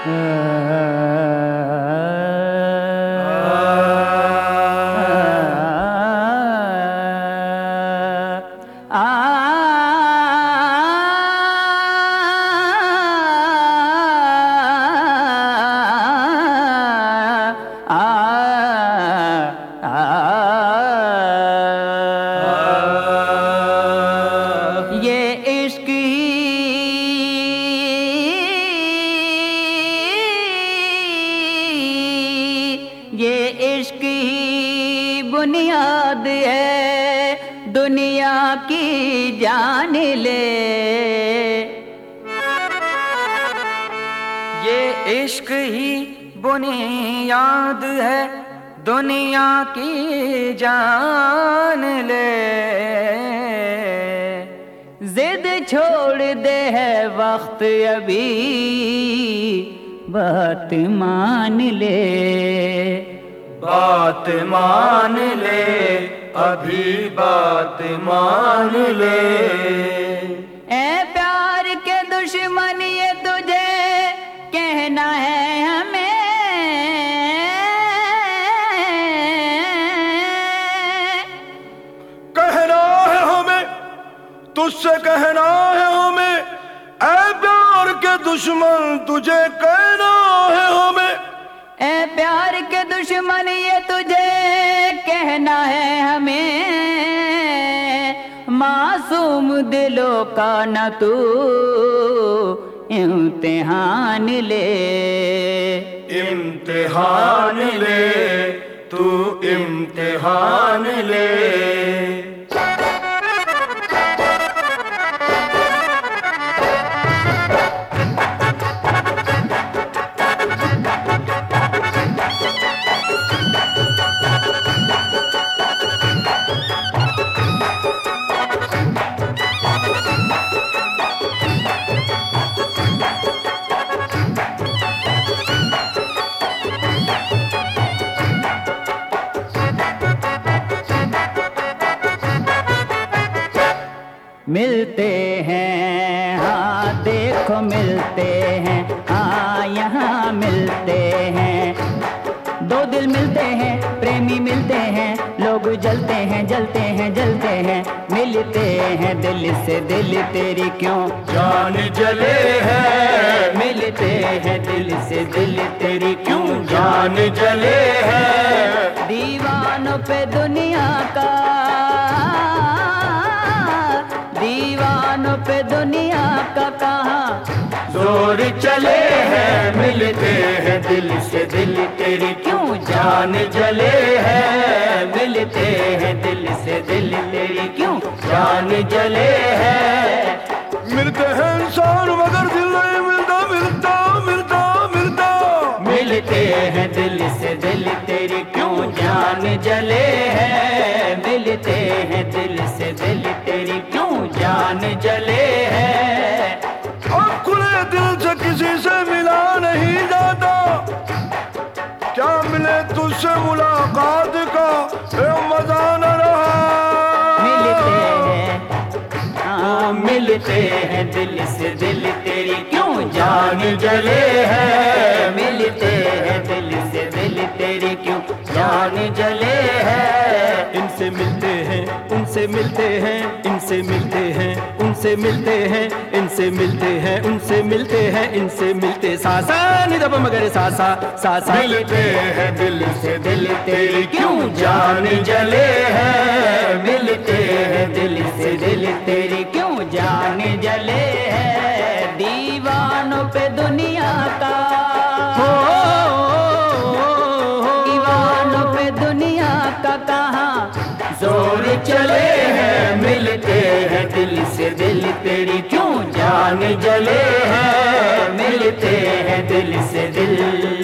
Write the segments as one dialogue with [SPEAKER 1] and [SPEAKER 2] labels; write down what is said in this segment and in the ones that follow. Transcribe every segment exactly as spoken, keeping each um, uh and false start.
[SPEAKER 1] बुनियाद है दुनिया की जान ले।
[SPEAKER 2] ये इश्क ही बुनियाद है दुनिया की जान ले।
[SPEAKER 1] जिद छोड़ दे है वक्त अभी बात मान ले।
[SPEAKER 2] बात मान ले अभी बात मान ले।
[SPEAKER 1] ए प्यार के दुश्मन ये तुझे कहना है हमें।
[SPEAKER 3] कहना है हमें तुझसे कहना है हमें। ए प्यार के दुश्मन तुझे कहना है हमें।
[SPEAKER 1] ए प्यार के दुश्मन ये तुझे कहना है हमें। मासूम दिलों का न तू इम्तिहान ले।
[SPEAKER 3] इम्तिहान ले तू इम्तिहान ले।
[SPEAKER 1] मिलते हैं हाँ देखो मिलते हैं हाँ यहाँ मिलते हैं। दो दिल मिलते हैं प्रेमी मिलते हैं लोग जलते हैं जलते हैं जलते हैं। मिलते हैं दिल से दिल तेरी क्यों
[SPEAKER 3] जान जले है।
[SPEAKER 1] मिलते हैं दिल से दिल तेरी क्यों
[SPEAKER 3] जान जले है।
[SPEAKER 1] दीवानों पे दुनिया का दीवानों पे दुनिया का कहाँ
[SPEAKER 3] जोर चले हैं। मिलते हैं दिल से दिल तेरी क्यों जान जले है।
[SPEAKER 1] मिलते हैं दिल से दिल तेरी क्यों
[SPEAKER 3] जान जले है। मिलते हैं इंसान मगर दिल नहीं मिलता मिलता मिलता मिलता।
[SPEAKER 1] मिलते हैं दिल से दिल तेरी क्यों जान जले है। मिलते हैं दिल से दिल तेरी क्यों जान जले है।
[SPEAKER 3] अब खुले दिल से किसी से मिला नहीं जाता। क्या मिले तुझसे मुलाकात का ए मजा न रहा।
[SPEAKER 1] मिलते हैं हाँ मिलते हैं दिल से दिल तेरी क्यों जान जले है। मिलते हैं दिल से दिल तेरी क्यों जान जले है।
[SPEAKER 4] इनसे मिलते हैं उनसे मिलते हैं इनसे मिलते हैं उनसे मिलते हैं इनसे मिलते हैं उनसे मिलते हैं इनसे मिलते। सासा निदब मगर सासा सासा।
[SPEAKER 3] मिलते हैं दिल से दिल तेरी क्यों जान जले है।
[SPEAKER 1] मिलते हैं दिल से दिल तेरी क्यों जान जले है। दीवानों पे दुनिया का दीवानों पे दुनिया का कहाँ
[SPEAKER 3] जोर चले हैं।
[SPEAKER 1] मिलते हैं दिल से दिल तेरी क्यों जान जले है। मिलते हैं दिल से दिल।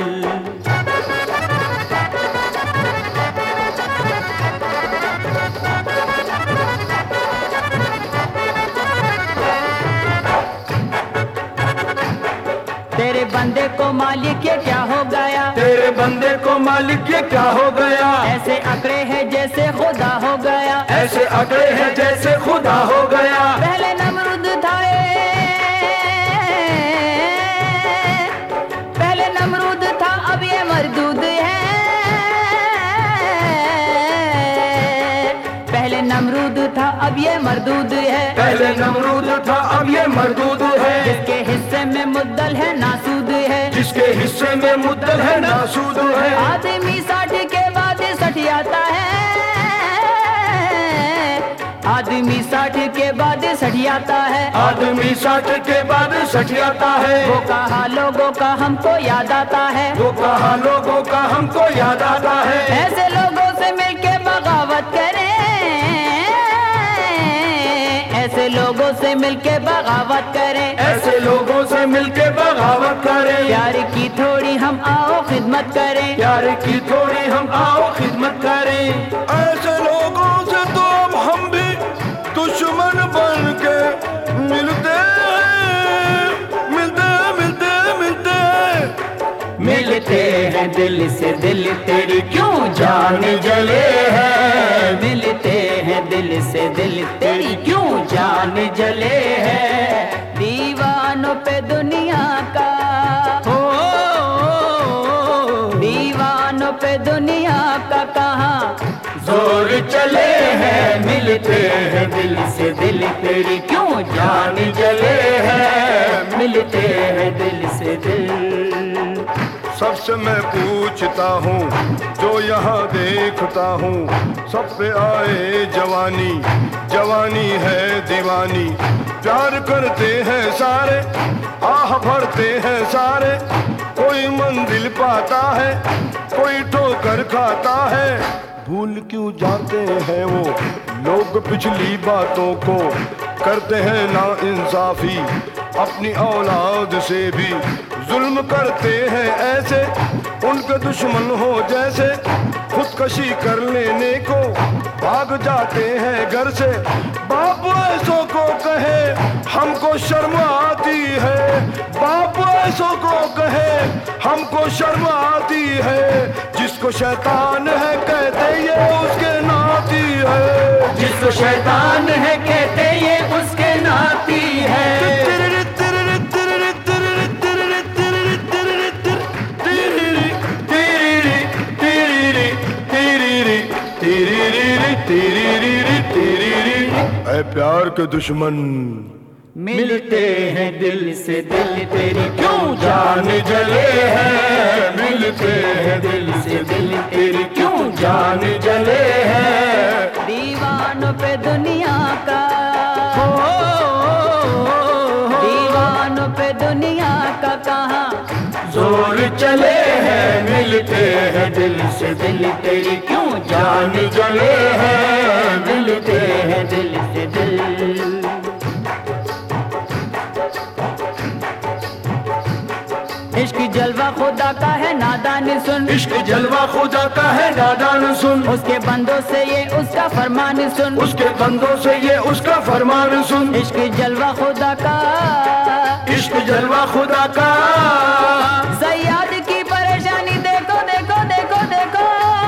[SPEAKER 1] तेरे बंदे को मालिक ये क्या हो गया।
[SPEAKER 3] तेरे बंदे को मालिक ये क्या हो गया।
[SPEAKER 1] ऐसे अकड़े हैं जैसे खुदा हो गया।
[SPEAKER 3] ऐसे अकड़े हैं जैसे खुदा हो गया।
[SPEAKER 1] पहले नमरूद था ये अब ये मरदूद है।
[SPEAKER 3] पहले नमरूद था अब ये मरदूद है।
[SPEAKER 1] जिसके हिस्से में मुद्दल है नासूद है।
[SPEAKER 3] जिसके हिस्से में मुद्दल है नासूद है।
[SPEAKER 1] आदमी साठ के बाद सठियाता है। आदमी साठ के बाद सठियाता है।
[SPEAKER 3] आदमी साठ के बाद सठियाता है।
[SPEAKER 1] वो कहा लोगों का हमको याद आता है।
[SPEAKER 3] वो कहा लोगों का हमको याद आता है।
[SPEAKER 1] ऐसे लोगों से मिलके बगावत करें। ऐसे लोगों से मिलके बगावत करें।
[SPEAKER 3] ऐसे लोगों से मिलके बगावत करें।
[SPEAKER 1] प्यार की थोड़ी हम आओ खिदमत करें।
[SPEAKER 3] प्यार की थोड़ी हम आओ खिदमत करें। ऐसे लोगों से तो अब हम भी दुश्मन बन के मिलते हैं। मिलते मिलते मिलते
[SPEAKER 1] मिलते हैं दिल से दिल तेरी क्यों जान जले है। मिलते हैं दिल से दिल तेरी क्यों जान जले है। दीवानों पे दुनिया का हो, दीवानों पे दुनिया का कहाँ जोर चले हैं। मिलते हैं दिल से दिल तेरी क्यों जान जले है। मिलते हैं दिल से दिल।
[SPEAKER 3] सबसे मैं पूछता हूँ जो यहाँ देखता हूँ। सब पे आए जवानी, जवानी है दीवानी। प्यार करते हैं सारे, आह भरते हैं सारे। कोई मंजिल पाता है, कोई ठोकर खाता है। भूल क्यों जाते हैं वो लोग पिछली बातों को। करते हैं ना इंसाफी अपनी औलाद से भी। जुल्म करते हैं ऐसे उनके दुश्मन हो जैसे। खुदकशी कर लेने को भाग जाते हैं घर से। बाप ऐसों को कहे हमको शर्म आती है। बाप ऐसों को कहे हमको शर्म आती है। जिसको शैतान है कहते ये उसके नाती है।
[SPEAKER 1] जिसको शैतान है कहते ये उसके नाती है।
[SPEAKER 3] ऐ प्यार के दुश्मन
[SPEAKER 1] मिलते हैं दिल से दिल तेरी क्यों
[SPEAKER 3] जान जले है। मिलते हैं दिल से दिल तेरी क्यों जान जले है।
[SPEAKER 1] दीवानों पे दुनिया का हो, दीवानों पे दुनिया का कहाँ
[SPEAKER 3] जोर चले हैं। मिलते हैं दिल से दिल तेरी क्यों जान जले है।
[SPEAKER 1] मिलते हैं दिल से दिल। इश्क जलवा खुदा का है नादान सुन।
[SPEAKER 3] इश्क जलवा खुदा का है नादान सुन।
[SPEAKER 1] उसके बंदों से ये उसका फरमान सुन।
[SPEAKER 3] उसके बंदों से ये उसका फरमान सुन।
[SPEAKER 1] इश्क जलवा खुदा का,
[SPEAKER 3] इश्क जलवा खुदा का।
[SPEAKER 1] सयाद की परेशानी देखो देखो देखो देखो।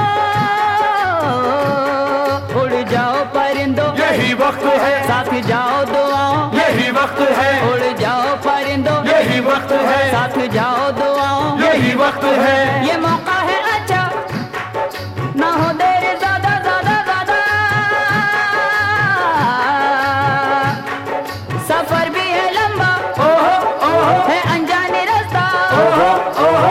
[SPEAKER 1] उड़ जाओ परिंदों
[SPEAKER 3] यही वक्त है।
[SPEAKER 1] साथ जाओ दुआओं
[SPEAKER 3] यही वक्त है।
[SPEAKER 1] उड़ जाओ परिंदों
[SPEAKER 3] यही वक्त है।
[SPEAKER 1] साथ जाओ दुआओं
[SPEAKER 3] यही वक्त है।
[SPEAKER 1] ये मौका है अच्छा ना हो देर ज्यादा ज्यादा ज्यादा। सफर भी है लंबा
[SPEAKER 3] ओहो ओहो
[SPEAKER 1] है अनजाने रास्ता।
[SPEAKER 3] ओहो ओहो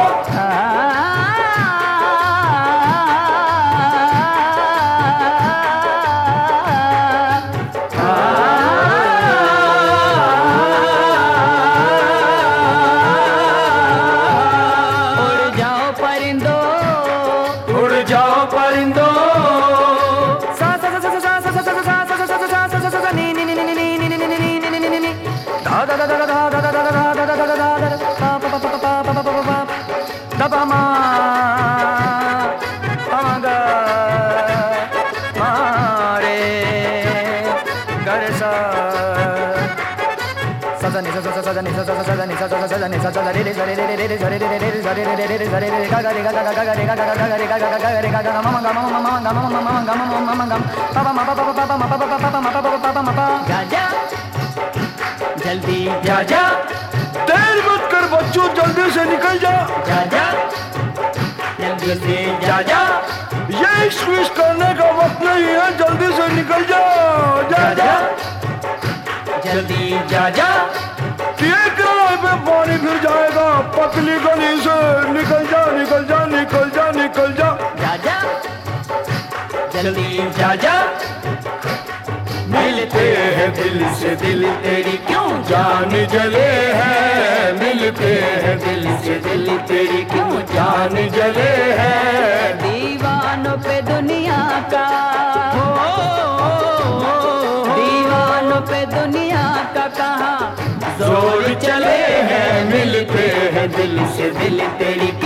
[SPEAKER 1] जा जल्दी
[SPEAKER 3] जा जा। देर मत कर बच्चों, जल्दी से निकल जा।
[SPEAKER 1] जा जा जल्दी से जा जा।
[SPEAKER 3] ये इश्क विश्क करने का वक्त नहीं है, जल्दी से निकल जा, जा जा,
[SPEAKER 2] जल्दी जा जा,
[SPEAKER 3] किए किराए पे पानी फिर जाएगा, पतली गली से निकल जा, निकल जा, निकल जा, निकल जा,
[SPEAKER 1] जा जा,
[SPEAKER 2] जल्दी जा जा। मिलते हैं दिल से दिल तेरी क्यों जान जले है, मिलते हैं दिल से दिल तेरी क्यों जान जले है।
[SPEAKER 1] दीवानों पे दुनिया का, दीवानों पे दुनिया का कहाँ
[SPEAKER 2] जोर चले हैं, मिलते हैं दिल से दिल तेरी